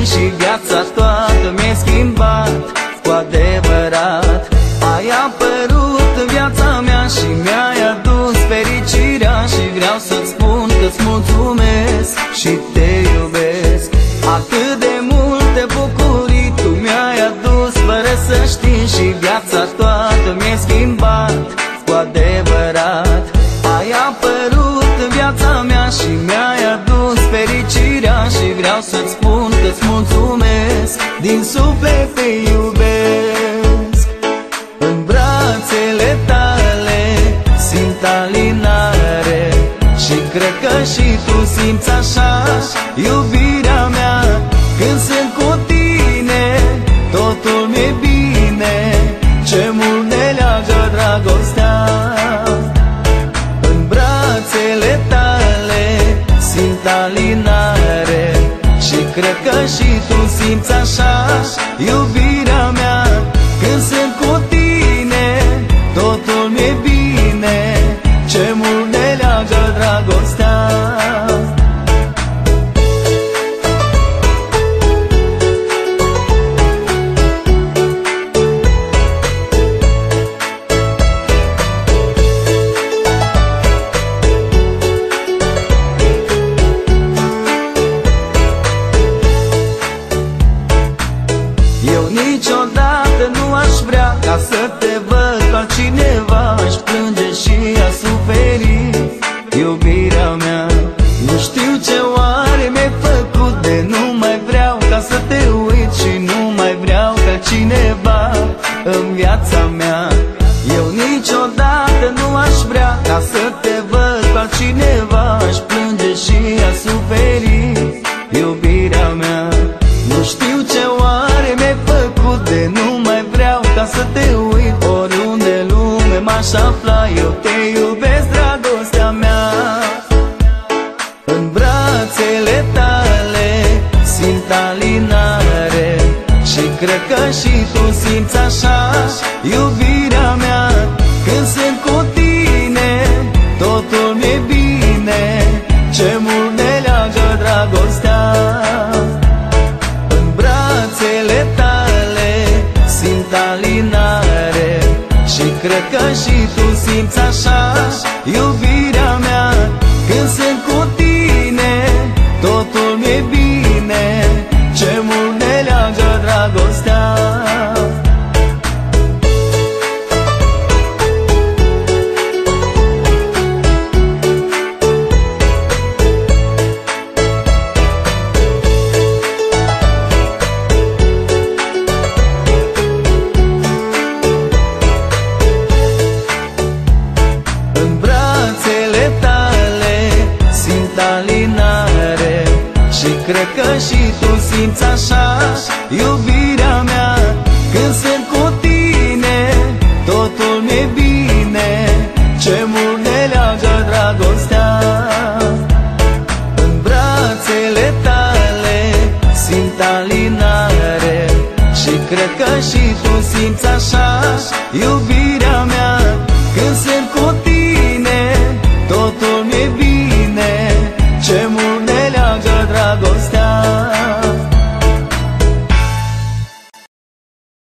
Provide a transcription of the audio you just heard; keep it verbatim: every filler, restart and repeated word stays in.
stins și viața toată mi-ai schimbat cu adevărat. Ai apărut în viața mea și mi-ai adus fericirea și vreau să-ți spun că-ți mulțumesc și te iubesc. Atât de multe bucurii tu mi-ai adus fără să știi și viața toată mi-ai schimbat cu adevărat. Ai apărut în viața mea și mi-ai adus fericirea și vreau să-ți spun că-ți mulțumesc, din suflet te iubesc. În brațele tale simt alinare și cred că și tu simți așa iubirea mea. Când sunt cu tine totul mi-e bine, ce mult ne leagă dragostea. În brațele tale simt alinare și cred că și tu simți așa iubirea mea. Când sunt cu tine totul mi-e bine, ce mult ne leagă dragostea. Eu niciodată nu aș vrea ca să te văd cu altcineva, aș plânge și aș suferi. Iubirea mea, nu știu ce oare mi-ai făcut de nu mai vreau ca să te uit și nu mai vreau ca cineva în viața mea. Eu niciodată nu aș vrea ca să te văd cu altcineva, aș plânge și aș suferi. Iubirea mea, nu știu ce oare mi-ai făcut de nu mai vreau ca să te uit. Oriunde în lume m-aș afla, eu te iubesc, dragostea mea. În brațele tale simt alinare și cred că și tu simți așa iubirea mea. Când sunt cu tine totul mi-e bine, ce mult ne leagă dragostea. În brațele tale simt alinare și cred că și tu simți așa iubirea mea. Când sunt cu tine totul mi-e bine, ce mult ne leagă dragostea. Cred că și tu simți așa iubirea mea. Când sunt cu tine totul mi-e bine, ce mult ne leagă dragostea. În brațele tale simt alinare și cred că și tu simți așa iubirea mea. Când sunt